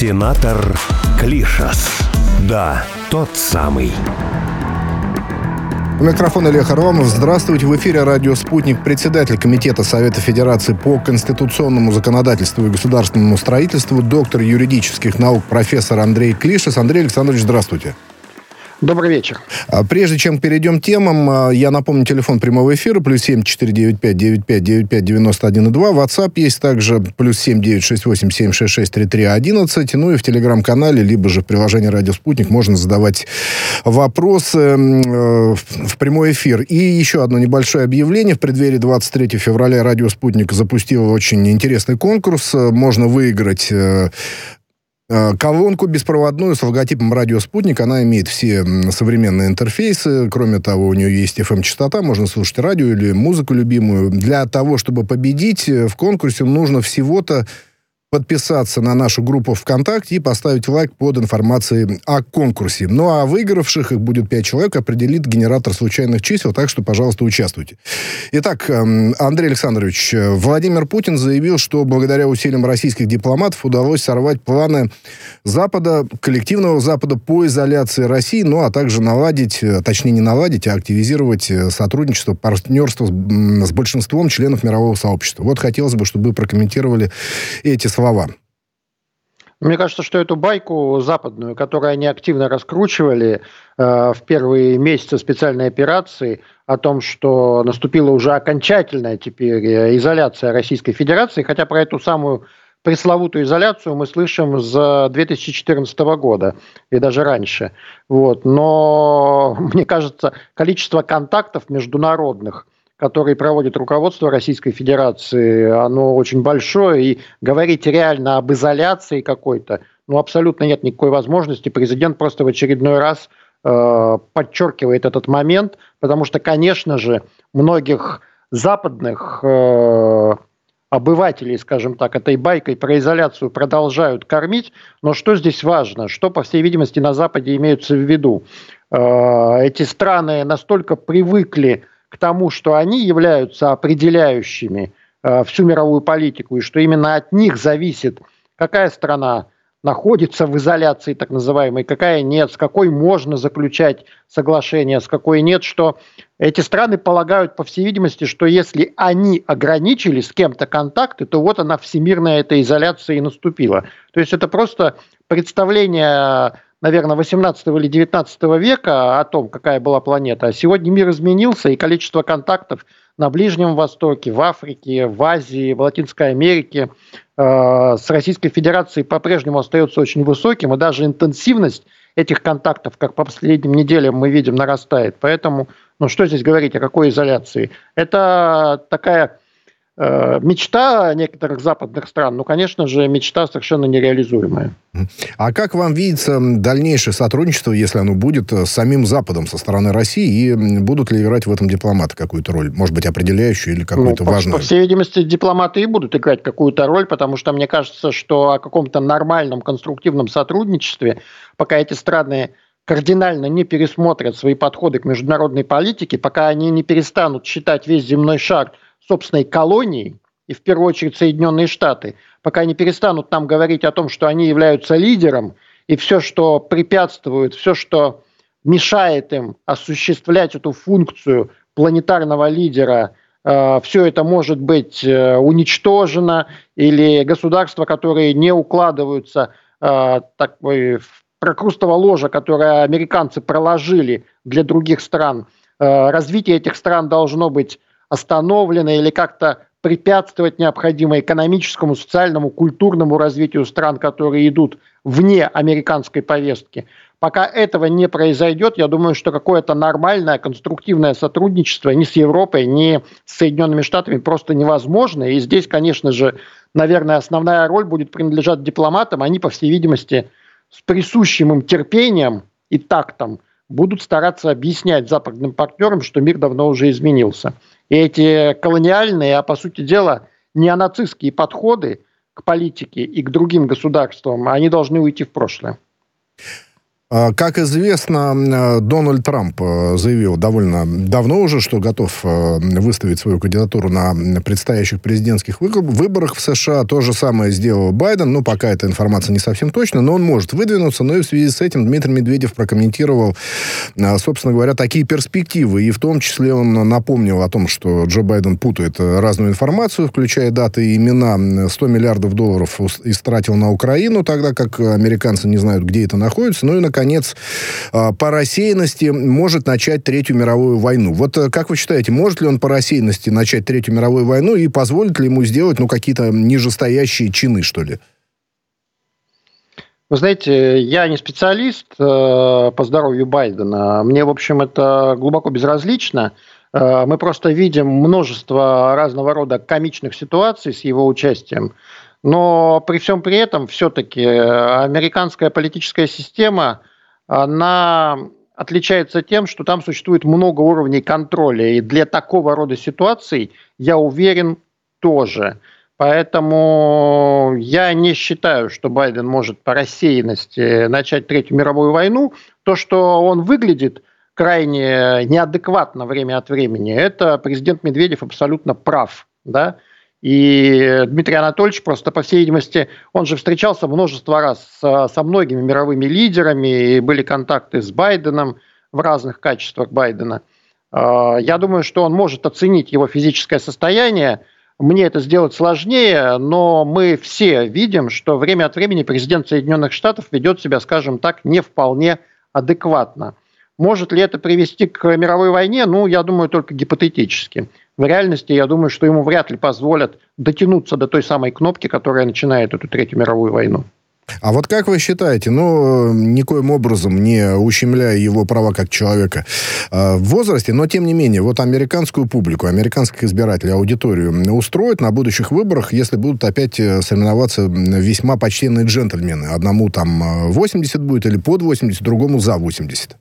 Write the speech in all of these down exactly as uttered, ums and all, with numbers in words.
Сенатор Клишас. Да, тот самый. У микрофона Илья Харламов. Здравствуйте. В эфире радио «Спутник», председатель Комитета Совета Федерации по конституционному законодательству и государственному строительству, доктор юридических наук, профессор Андрей Клишас. Андрей Александрович, здравствуйте. Добрый вечер. Прежде чем перейдем к темам, я напомню, телефон прямого эфира плюс семь четыре девять пять девять пять девять пять девяносто один и два. WhatsApp есть также плюс семь девять шесть восемь семь шесть шесть три три одиннадцать. Ну и в телеграм-канале, либо же в приложении «Радио Спутник» можно задавать вопросы э, в прямой эфир. И еще одно небольшое объявление. В преддверии двадцать третьего февраля «Радио Спутник» запустил очень интересный конкурс. Можно выиграть... Э, колонку беспроводную с логотипом «Радио Спутник». Она имеет все современные интерфейсы. Кроме того, у нее есть эф эм-частота. Можно слушать радио или музыку любимую. Для того, чтобы победить в конкурсе, нужно всего-то подписаться на нашу группу ВКонтакте и поставить лайк под информацией о конкурсе. Ну, а выигравших, их будет пять человек, определит генератор случайных чисел, так что, пожалуйста, участвуйте. Итак, Андрей Александрович, Владимир Путин заявил, что благодаря усилиям российских дипломатов удалось сорвать планы Запада, коллективного Запада по изоляции России, ну, а также наладить, точнее, не наладить, а активизировать сотрудничество, партнерство с большинством членов мирового сообщества. Вот хотелось бы, чтобы вы прокомментировали эти слова. Мне кажется, что эту байку западную, которую они активно раскручивали э, в первые месяцы специальной операции, о том, что наступила уже окончательная теперь изоляция Российской Федерации, хотя про эту самую пресловутую изоляцию мы слышим с две тысячи четырнадцатого года и даже раньше. Вот. Но, мне кажется, количество контактов международных, который проводит руководство Российской Федерации, оно очень большое, и говорить реально об изоляции какой-то, ну, абсолютно нет никакой возможности. Президент просто в очередной раз э, подчеркивает этот момент, потому что, конечно же, многих западных э, обывателей, скажем так, этой байкой про изоляцию продолжают кормить, но что здесь важно, что, по всей видимости, на Западе имеются в виду? Э, эти страны настолько привыкли к тому, что они являются определяющими э, всю мировую политику, и что именно от них зависит, какая страна находится в изоляции так называемой, какая нет, с какой можно заключать соглашение, с какой нет, что эти страны полагают, по всей видимости, что если они ограничили с кем-то контакты, то вот она, всемирная эта изоляция и наступила. То есть это просто представление, наверное, восемнадцатого или девятнадцатого века о том, какая была планета. А сегодня мир изменился, и количество контактов на Ближнем Востоке, в Африке, в Азии, в Латинской Америке э, с Российской Федерацией по-прежнему остается очень высоким, и даже интенсивность этих контактов, как по последним неделям мы видим, нарастает. Поэтому, ну что здесь говорить, о какой изоляции? Это такая э, мечта некоторых западных стран, ну, конечно же, мечта совершенно нереализуемая. А как вам видится дальнейшее сотрудничество, если оно будет, с самим Западом со стороны России, и будут ли играть в этом дипломаты какую-то роль, может быть, определяющую или какую-то ну, важную? По, по всей видимости, дипломаты и будут играть какую-то роль, потому что мне кажется, что о каком-то нормальном конструктивном сотрудничестве, пока эти страны кардинально не пересмотрят свои подходы к международной политике, пока они не перестанут считать весь земной шар собственной колонией, и в первую очередь Соединенные Штаты, пока они перестанут нам говорить о том, что они являются лидером, и все, что препятствует, все, что мешает им осуществлять эту функцию планетарного лидера, э, все это может быть э, уничтожено, или государства, которые не укладываются э, такой, в прокрустово ложа, которое американцы проложили для других стран, э, развитие этих стран должно быть остановлено или как-то препятствовать необходимому экономическому, социальному, культурному развитию стран, которые идут вне американской повестки. Пока этого не произойдет, я думаю, что какое-то нормальное, конструктивное сотрудничество ни с Европой, ни с Соединенными Штатами просто невозможно. И здесь, конечно же, наверное, основная роль будет принадлежать дипломатам. Они, по всей видимости, с присущим им терпением и тактом будут стараться объяснять западным партнерам, что мир давно уже изменился. И эти колониальные, а по сути дела неонацистские подходы к политике и к другим государствам, они должны уйти в прошлое. Как известно, Дональд Трамп заявил довольно давно уже, что готов выставить свою кандидатуру на предстоящих президентских выборах в США. То же самое сделал Байден. Ну, пока эта информация не совсем точна, но он может выдвинуться. Но и в связи с этим Дмитрий Медведев прокомментировал, собственно говоря, такие перспективы. И в том числе он напомнил о том, что Джо Байден путает разную информацию, включая даты и имена. сто миллиардов долларов истратил на Украину, тогда как американцы не знают, где это находится. Ну и, наконец, Наконец, по рассеянности может начать Третью мировую войну. Вот как вы считаете, может ли он по рассеянности начать Третью мировую войну и позволит ли ему сделать, ну, какие-то нижестоящие чины, что ли? Вы знаете, я не специалист э, по здоровью Байдена. Мне, в общем, это глубоко безразлично. Э, мы просто видим множество разного рода комичных ситуаций с его участием. Но при всем при этом все-таки американская политическая система, она отличается тем, что там существует много уровней контроля. И для такого рода ситуаций, я уверен, тоже. Поэтому я не считаю, что Байден может по рассеянности начать Третью мировую войну. То, что он выглядит крайне неадекватно время от времени, это президент Медведев абсолютно прав, да. И Дмитрий Анатольевич просто, по всей видимости, он же встречался множество раз со, со многими мировыми лидерами, и были контакты с Байденом в разных качествах Байдена. Я думаю, что он может оценить его физическое состояние. Мне это сделать сложнее, но мы все видим, что время от времени президент Соединенных Штатов ведет себя, скажем так, не вполне адекватно. Может ли это привести к мировой войне? Ну, я думаю, только гипотетически. В реальности, я думаю, что ему вряд ли позволят дотянуться до той самой кнопки, которая начинает эту Третью мировую войну. А вот как вы считаете, ну, никоим образом не ущемляя его права как человека в возрасте, но тем не менее, вот американскую публику, американских избирателей, аудиторию устроит на будущих выборах, если будут опять соревноваться весьма почтенные джентльмены? Одному там восемьдесят будет или под восемьдесят, другому за восемьдесят?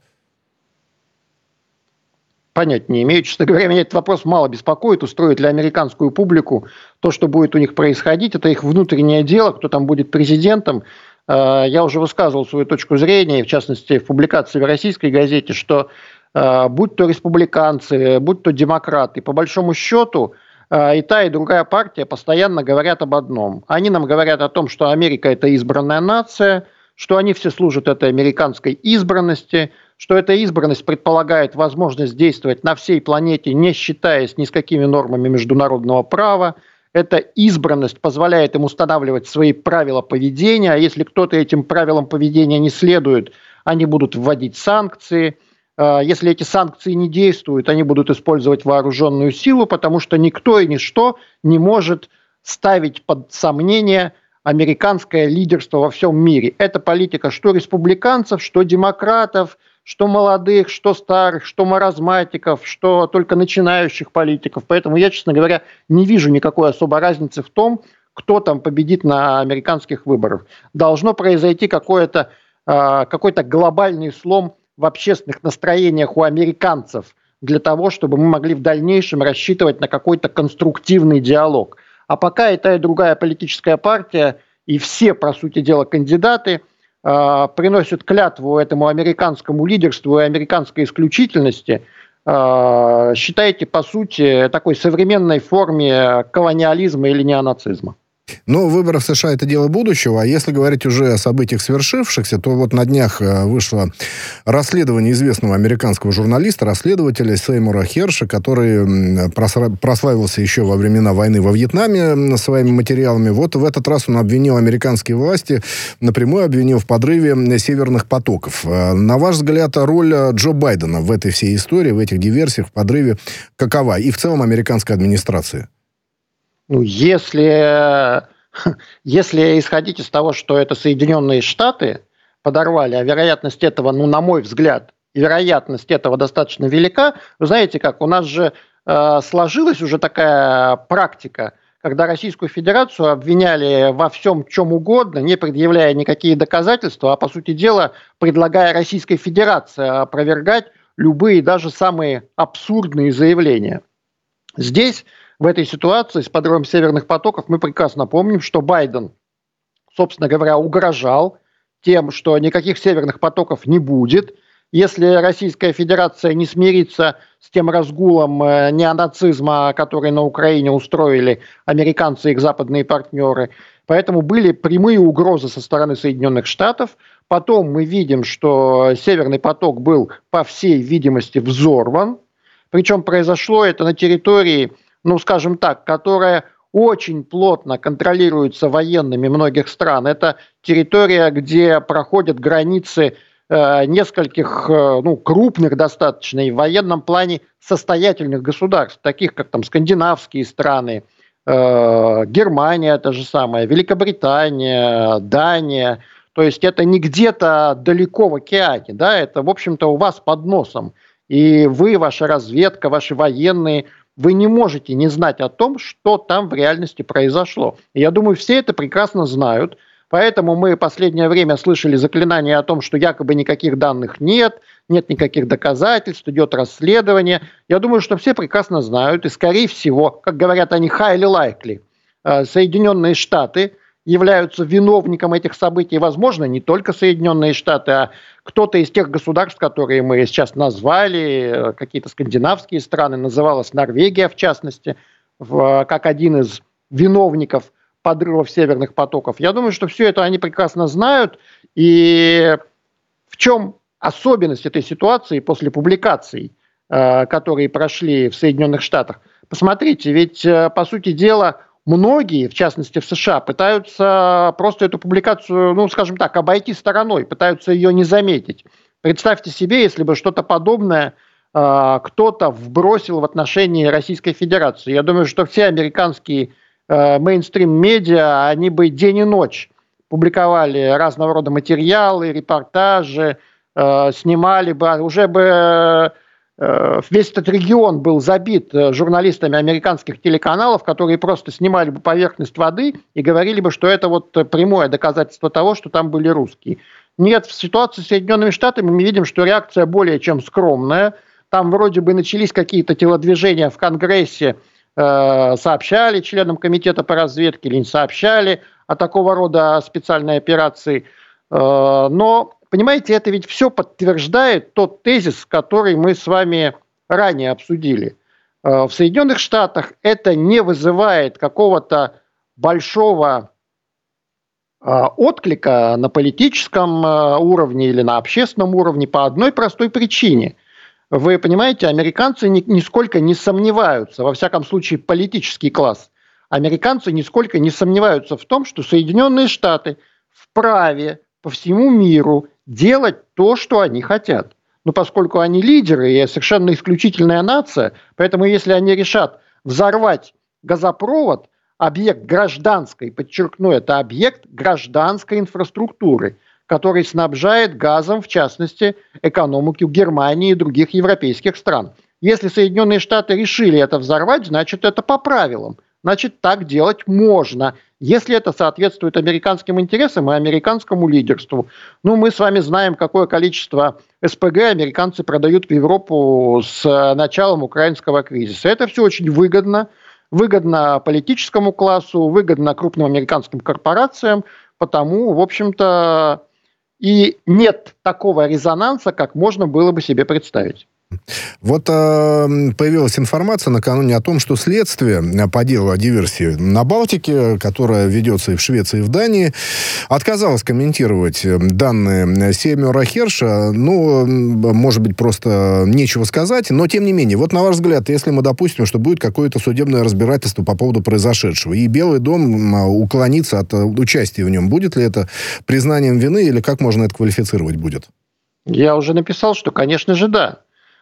Понять не имею. Честно говоря, меня этот вопрос мало беспокоит. Устроит ли американскую публику то, что будет у них происходить, это их внутреннее дело, кто там будет президентом. Я уже высказывал свою точку зрения, в частности, в публикации в российской газете, что будь то республиканцы, будь то демократы, по большому счету и та, и другая партия постоянно говорят об одном. Они нам говорят о том, что Америка – это избранная нация, что они все служат этой американской избранности, что эта избранность предполагает возможность действовать на всей планете, не считаясь ни с какими нормами международного права. Эта избранность позволяет им устанавливать свои правила поведения, а если кто-то этим правилам поведения не следует, они будут вводить санкции. Если эти санкции не действуют, они будут использовать вооруженную силу, потому что никто и ничто не может ставить под сомнение американское лидерство во всем мире. Это политика что республиканцев, что демократов, что молодых, что старых, что маразматиков, что только начинающих политиков. Поэтому я, честно говоря, не вижу никакой особой разницы в том, кто там победит на американских выборах. Должно произойти какой-то, какой-то глобальный слом в общественных настроениях у американцев для того, чтобы мы могли в дальнейшем рассчитывать на какой-то конструктивный диалог. А пока и та, и другая политическая партия, и все, по сути дела, кандидаты э, приносят клятву этому американскому лидерству и американской исключительности, э, считайте, по сути, такой современной форме колониализма или неонацизма. Ну, выборы в США – это дело будущего, а если говорить уже о событиях свершившихся, то вот на днях вышло расследование известного американского журналиста, расследователя Сеймура Херша, который прославился еще во времена войны во Вьетнаме своими материалами. Вот в этот раз он обвинил американские власти, напрямую обвинил в подрыве северных потоков. На ваш взгляд, роль Джо Байдена в этой всей истории, в этих диверсиях, в подрыве какова? И в целом американской администрации? Ну, если, если исходить из того, что это Соединенные Штаты подорвали, а вероятность этого, ну, на мой взгляд, вероятность этого достаточно велика, вы знаете как, у нас же э, сложилась уже такая практика, когда Российскую Федерацию обвиняли во всем, чем угодно, не предъявляя никакие доказательства, а, по сути дела, предлагая Российской Федерации опровергать любые, даже самые абсурдные заявления. Здесь, в этой ситуации с подрывом северных потоков, мы прекрасно помним, что Байден, собственно говоря, угрожал тем, что никаких северных потоков не будет, если Российская Федерация не смирится с тем разгулом неонацизма, который на Украине устроили американцы и их западные партнеры. Поэтому были прямые угрозы со стороны Соединенных Штатов. Потом мы видим, что Северный поток был, по всей видимости, взорван. Причем произошло это на территории, ну, скажем так, которая очень плотно контролируется военными многих стран. Это территория, где проходят границы э, нескольких э, ну, крупных достаточно и в военном плане состоятельных государств, таких как там скандинавские страны, э, Германия та же самая, Великобритания, Дания. То есть это не где-то далеко в океане, да, это, в общем-то, у вас под носом. И вы, ваша разведка, ваши военные, вы не можете не знать о том, что там в реальности произошло. И я думаю, все это прекрасно знают. Поэтому мы в последнее время слышали заклинания о том, что якобы никаких данных нет, нет никаких доказательств, идет расследование. Я думаю, что все прекрасно знают. И, скорее всего, как говорят они, highly likely, Соединенные Штаты являются виновником этих событий. Возможно, не только Соединенные Штаты, а кто-то из тех государств, которые мы сейчас назвали, какие-то скандинавские страны, называлась Норвегия в частности, в, как один из виновников подрывов северных потоков. Я думаю, что все это они прекрасно знают. И в чем особенность этой ситуации после публикаций, которые прошли в Соединенных Штатах? Посмотрите, ведь, по сути дела, многие, в частности в США, пытаются просто эту публикацию, ну, скажем так, обойти стороной, пытаются ее не заметить. Представьте себе, если бы что-то подобное э, кто-то вбросил в отношении Российской Федерации. Я думаю, что все американские э, мейнстрим-медиа, они бы день и ночь публиковали разного рода материалы, репортажи, э, снимали бы, уже бы... Весь этот регион был забит журналистами американских телеканалов, которые просто снимали бы поверхность воды и говорили бы, что это вот прямое доказательство того, что там были русские. Нет, в ситуации с Соединенными Штатами мы видим, что реакция более чем скромная. Там вроде бы начались какие-то телодвижения в Конгрессе, э, сообщали членам комитета по разведке или не сообщали о такого рода специальной операции. Э, но... Понимаете, это ведь все подтверждает тот тезис, который мы с вами ранее обсудили. В Соединенных Штатах это не вызывает какого-то большого отклика на политическом уровне или на общественном уровне по одной простой причине. Вы понимаете, американцы нисколько не сомневаются, во всяком случае политический класс, американцы нисколько не сомневаются в том, что Соединенные Штаты вправе по всему миру делать то, что они хотят. Но поскольку они лидеры и совершенно исключительная нация, поэтому если они решат взорвать газопровод, объект гражданской, подчеркну, это объект гражданской инфраструктуры, который снабжает газом, в частности, экономику Германии и других европейских стран. Если Соединенные Штаты решили это взорвать, значит, это по правилам. Значит, так делать можно, если это соответствует американским интересам и американскому лидерству. Ну, мы с вами знаем, какое количество эс пэ гэ американцы продают в Европу с началом украинского кризиса. Это все очень выгодно. Выгодно политическому классу, выгодно крупным американским корпорациям, потому, в общем-то, и нет такого резонанса, как можно было бы себе представить. Вот э, появилась информация накануне о том, что следствие по делу о диверсии на Балтике, которое ведется и в Швеции, и в Дании, отказалось комментировать данные Сеймура Херша. Ну, может быть, просто нечего сказать, но тем не менее, вот на ваш взгляд, если мы допустим, что будет какое-то судебное разбирательство по поводу произошедшего, и Белый дом уклонится от участия в нем, будет ли это признанием вины, или как можно это квалифицировать будет? Я уже написал, что, конечно же, да.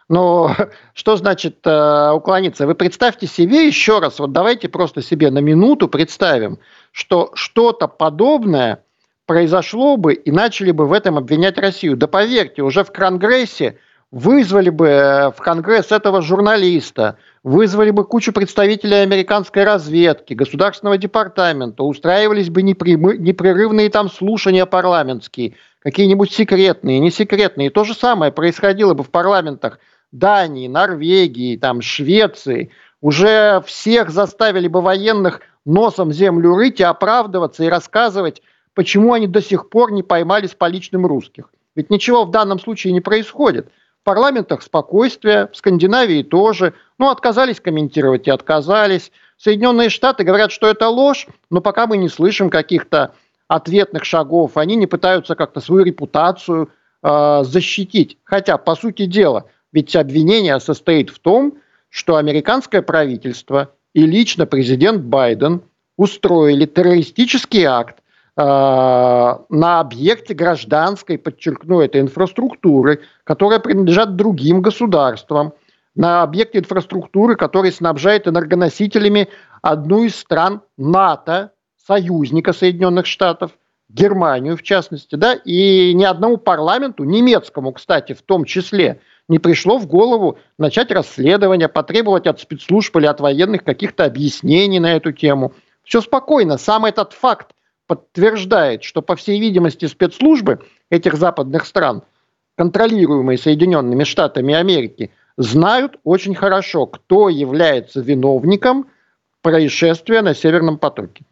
Но что значит э, уклониться? Вы представьте себе еще раз, вот давайте просто себе на минуту представим, что что-то подобное произошло бы и начали бы в этом обвинять Россию. Да поверьте, уже в Конгрессе вызвали бы в Конгресс этого журналиста, вызвали бы кучу представителей американской разведки, Государственного департамента, устраивались бы непрерывные там слушания парламентские, какие-нибудь секретные, несекретные. То же самое происходило бы в парламентах Дании, Норвегии, там, Швеции. Уже всех заставили бы военных носом землю рыть и оправдываться и рассказывать почему они до сих пор не поймали с поличным русских. Ведь ничего в данном случае не происходит. В парламентах спокойствие, в Скандинавии тоже. Ну, отказались комментировать и отказались. Соединенные Штаты говорят, что это ложь, но пока мы не слышим каких-то ответных шагов, они не пытаются как-то свою репутацию э, защитить. Хотя, по сути дела, ведь обвинение состоит в том, что американское правительство и лично президент Байден устроили террористический акт э, на объекте гражданской, подчеркну это, инфраструктуры, которая принадлежит другим государствам, на объекте инфраструктуры, который снабжает энергоносителями одну из стран НАТО, союзника Соединенных Штатов, Германию в частности, да, и ни одному парламенту, немецкому, кстати, в том числе, не пришло в голову начать расследование, потребовать от спецслужб или от военных каких-то объяснений на эту тему. Все спокойно. Сам этот факт подтверждает, что, по всей видимости, спецслужбы этих западных стран, контролируемые Соединенными Штатами Америки, знают очень хорошо, кто является виновником происшествия на Северном потоке.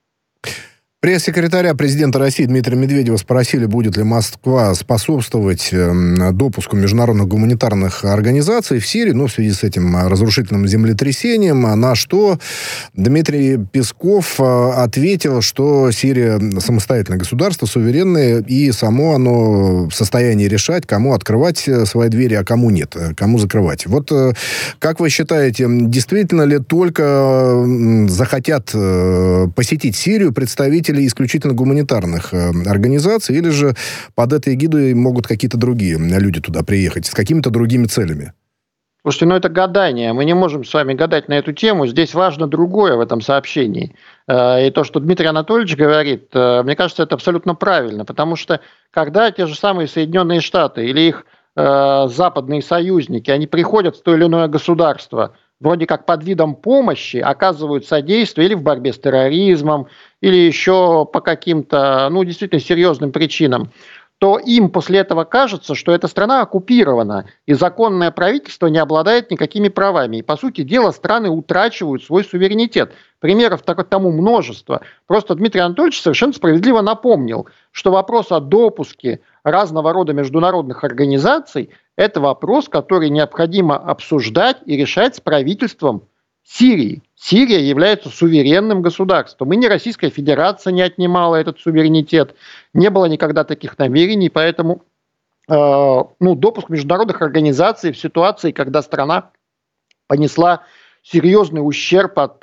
Пресс-секретаря президента России Дмитрия Медведева спросили, будет ли Москва способствовать допуску международных гуманитарных организаций в Сирии, ну, в связи с этим разрушительным землетрясением, на что Дмитрий Песков ответил, что Сирия самостоятельное государство, суверенное, и само оно в состоянии решать, кому открывать свои двери, а кому нет, кому закрывать. Вот как вы считаете, действительно ли только захотят посетить Сирию представители исключительно гуманитарных э, организаций, или же под этой эгидой могут какие-то другие люди туда приехать с какими-то другими целями? Слушайте, ну это гадание. Мы не можем с вами гадать на эту тему. Здесь важно другое в этом сообщении. Э, и то, что Дмитрий Анатольевич говорит, э, мне кажется, это абсолютно правильно. Потому что когда те же самые Соединенные Штаты или их э, западные союзники, они приходят в то или иное государство, вроде как под видом помощи, оказывают содействие или в борьбе с терроризмом, или еще по каким-то, ну, действительно серьезным причинам, то им после этого кажется, что эта страна оккупирована, и законное правительство не обладает никакими правами. И, по сути дела, страны утрачивают свой суверенитет. Примеров тому множество. Просто Дмитрий Анатольевич совершенно справедливо напомнил, что вопрос о допуске разного рода международных организаций – это вопрос, который необходимо обсуждать и решать с правительством Сирии. Сирия является суверенным государством. И ни Российская Федерация не отнимала этот суверенитет. Не было никогда таких намерений. Поэтому э, ну, допуск международных организаций в ситуации, когда страна понесла серьезный ущерб от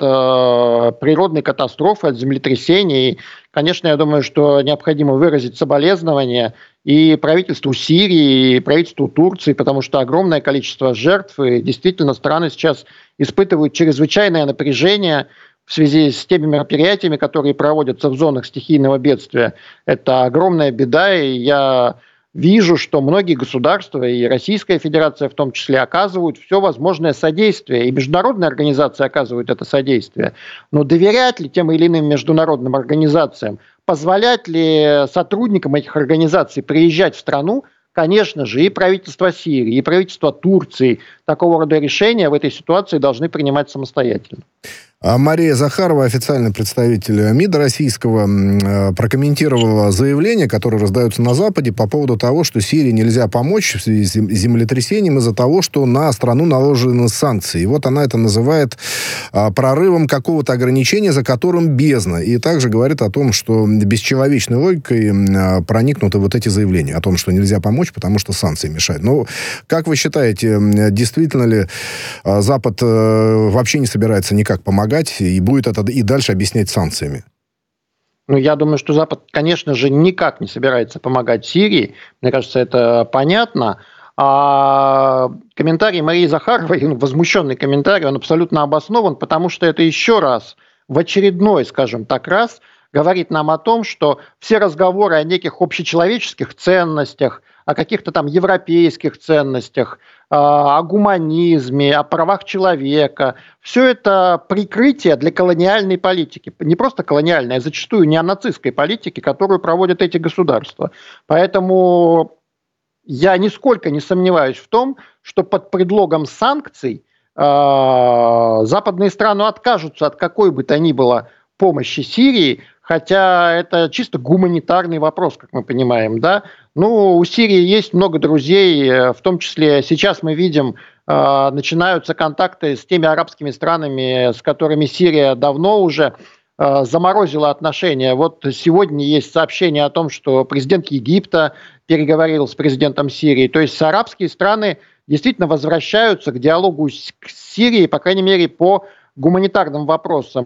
э, природной катастрофы, от землетрясений. И, конечно, я думаю, что необходимо выразить соболезнования и правительству Сирии, и правительству Турции, потому что огромное количество жертв, и действительно страны сейчас испытывают чрезвычайное напряжение в связи с теми мероприятиями, которые проводятся в зонах стихийного бедствия. Это огромная беда, и я вижу, что многие государства, и Российская Федерация в том числе, оказывают все возможное содействие, и международные организации оказывают это содействие. Но доверять ли тем или иным международным организациям, позволять ли сотрудникам этих организаций приезжать в страну, конечно же, и правительство Сирии, и правительство Турции такого рода решения в этой ситуации должны принимать самостоятельно. А Мария Захарова, официальный представитель МИДа российского, прокомментировала заявления, которые раздаются на Западе по поводу того, что Сирии нельзя помочь в связи с землетрясением из-за того, что на страну наложены санкции. И вот она это называет прорывом какого-то ограничения, за которым бездна. И также говорит о том, что бесчеловечной логикой проникнуты вот эти заявления о том, что нельзя помочь, потому что санкции мешают. Ну, как вы считаете, действительно ли Запад вообще не собирается никак помогать и будет это и дальше объяснять санкциями? Ну, я думаю, что Запад, конечно же, никак не собирается помогать Сирии. Мне кажется, это понятно. А комментарий Марии Захаровой, ну, возмущенный комментарий, он абсолютно обоснован, потому что это еще раз, в очередной, скажем так, раз, говорит нам о том, что все разговоры о неких общечеловеческих ценностях, о каких-то там европейских ценностях, о гуманизме, о правах человека. Все это прикрытие для колониальной политики. Не просто колониальной, а зачастую неонацистской политики, которую проводят эти государства. Поэтому я нисколько не сомневаюсь в том, что под предлогом санкций э, западные страны откажутся от какой бы то ни было помощи Сирии, хотя это чисто гуманитарный вопрос, как мы понимаем, да. Ну, у Сирии есть много друзей, в том числе сейчас мы видим, начинаются контакты с теми арабскими странами, с которыми Сирия давно уже заморозила отношения. Вот сегодня есть сообщение о том, что президент Египта переговорил с президентом Сирии. То есть арабские страны действительно возвращаются к диалогу с Сирией, по крайней мере, по гуманитарным вопросам.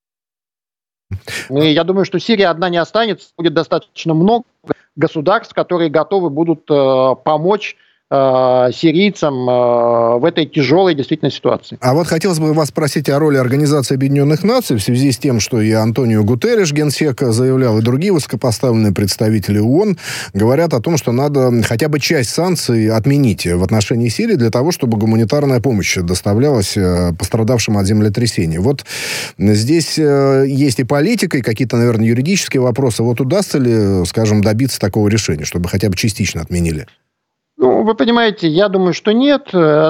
И я думаю, что Сирия одна не останется, будет достаточно много государств, которые готовы будут э, помочь э, сирийцам э, в этой тяжелой действительно ситуации. А вот хотелось бы вас спросить о роли Организации Объединенных Наций в связи с тем, что и Антонио Гутерриш, генсек, заявлял, и другие высокопоставленные представители ООН говорят о том, что надо хотя бы часть санкций отменить в отношении Сирии для того, чтобы гуманитарная помощь доставлялась пострадавшим от землетрясения. Вот здесь есть и политика, и какие-то, наверное, юридические вопросы. Вот удастся ли, скажем, добиться такого решения, чтобы хотя бы частично отменили? Ну, вы понимаете, я думаю, что нет,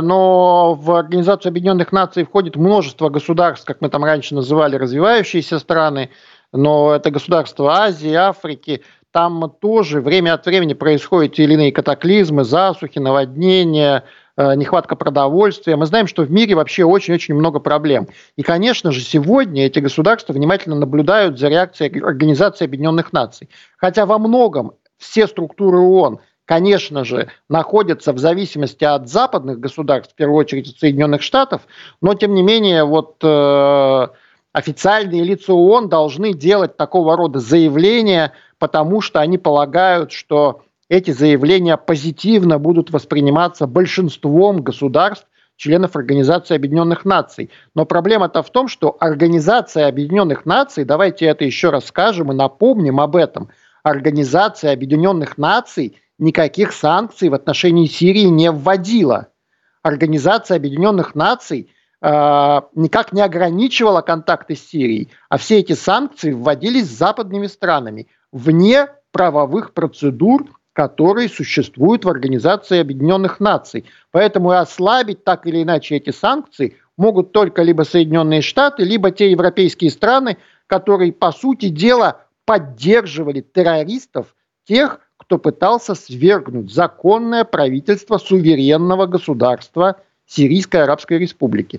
но в Организацию Объединенных Наций входит множество государств, как мы там раньше называли, развивающиеся страны, но это государства Азии, Африки, там тоже время от времени происходят те или иные катаклизмы, засухи, наводнения, нехватка продовольствия. Мы знаем, что в мире вообще очень-очень много проблем. И, конечно же, сегодня эти государства внимательно наблюдают за реакцией Организации Объединенных Наций. Хотя во многом все структуры ООН, конечно же, находятся в зависимости от западных государств, в первую очередь от Соединенных Штатов, но, тем не менее, вот э, официальные лица ООН должны делать такого рода заявления, потому что они полагают, что эти заявления позитивно будут восприниматься большинством государств, членов Организации Объединенных Наций. Но проблема-то в том, что Организация Объединенных Наций, давайте это еще раз скажем и напомним об этом, Организация Объединенных Наций никаких санкций в отношении Сирии не вводила. Организация Объединенных Наций э, никак не ограничивала контакты с Сирией, а все эти санкции вводились западными странами вне правовых процедур, которые существуют в Организации Объединенных Наций. Поэтому и ослабить так или иначе эти санкции могут только либо Соединенные Штаты, либо те европейские страны, которые, по сути дела, поддерживали террористов, тех, кто пытался свергнуть законное правительство суверенного государства Сирийской Арабской Республики.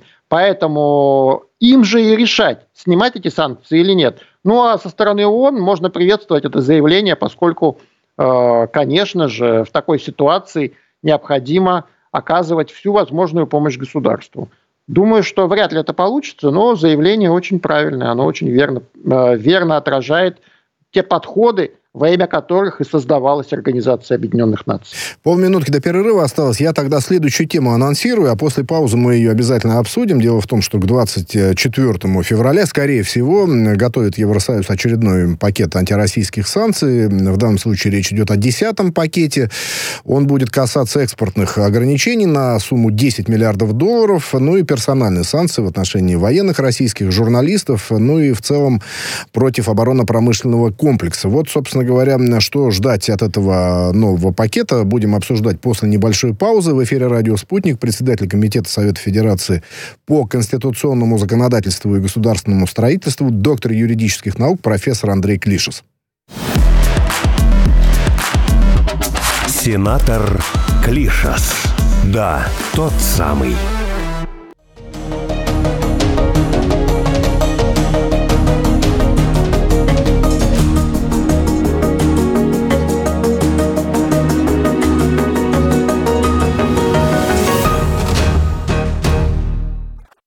Поэтому им же и решать, снимать эти санкции или нет. Ну а со стороны ООН можно приветствовать это заявление, поскольку, э, конечно же, в такой ситуации необходимо оказывать всю возможную помощь государству. Думаю, что вряд ли это получится, но заявление очень правильное, оно очень верно, э, верно отражает те подходы, во имя которых и создавалась Организация Объединенных Наций. Полминутки до перерыва осталось. Я тогда следующую тему анонсирую, а после паузы мы ее обязательно обсудим. Дело в том, что к двадцать четвёртому февраля, скорее всего, готовит Евросоюз очередной пакет антироссийских санкций. В данном случае речь идет о десятом пакете. Он будет касаться экспортных ограничений на сумму десять миллиардов долларов, ну и персональные санкции в отношении военных российских, журналистов, ну и в целом против оборонно-промышленного комплекса. Вот, собственно говоря, что ждать от этого нового пакета, будем обсуждать после небольшой паузы. В эфире «Радио Спутник» председатель Комитета Совета Федерации по конституционному законодательству и государственному строительству, доктор юридических наук, профессор Андрей Клишес. Сенатор Клишес. Да, тот самый.